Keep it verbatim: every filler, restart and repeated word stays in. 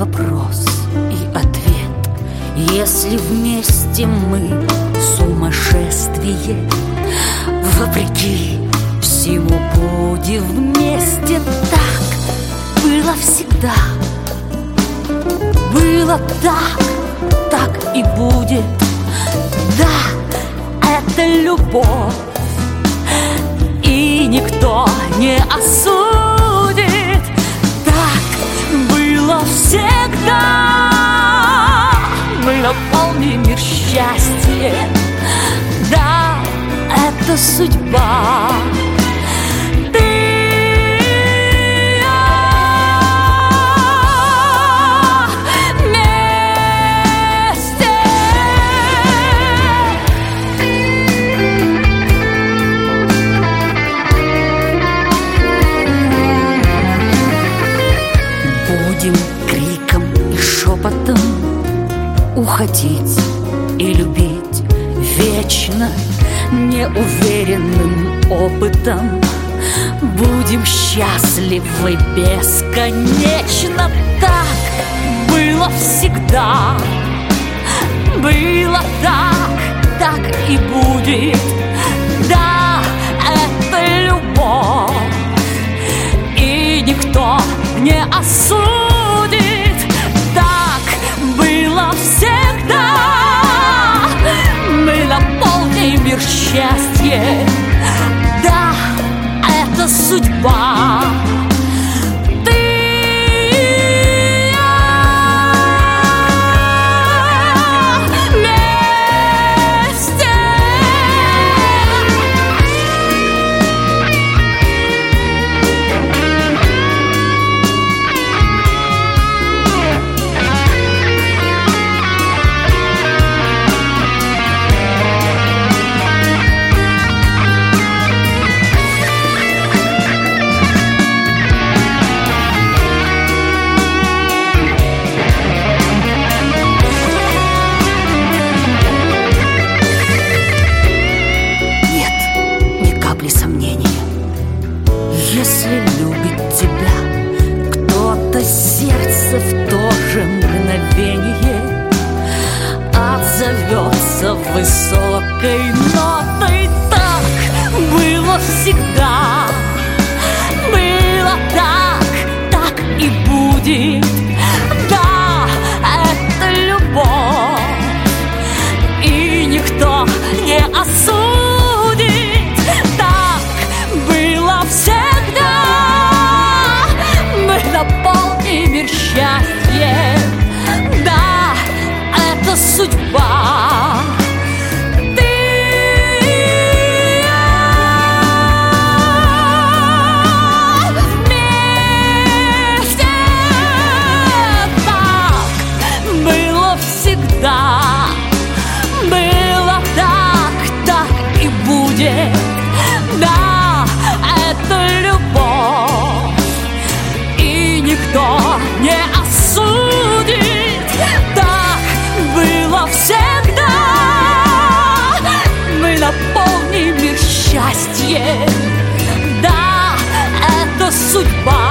вопрос и ответ. Если вместе мы сумасшествие, вопреки всему будем вместе. Так было всегда, было так, так и будет. Да, это любовь, и никто не осудит. Так было всегда. Мы наполним мир счастьем. Да, это судьба. Криком и шепотом уходить и любить вечно, неуверенным опытом. Будем счастливы бесконечно. Так было всегда, было так, так и будет. Да, это любовь, и никто не осудит. Мир счастья, да, это судьба. Если любит тебя кто-то, сердце в то же мгновение отзовется высокой нотой. Так было всегда, было так, так и будет. Да, это любовь, и никто не осудит. Так было всегда. Мир счастья, да, это судьба. Ты вместе. Так было всегда, было так, так и будет. Да, это любовь, и никто не осудит. Так было всегда. Мы наполним мир счастьем. Да, это судьба.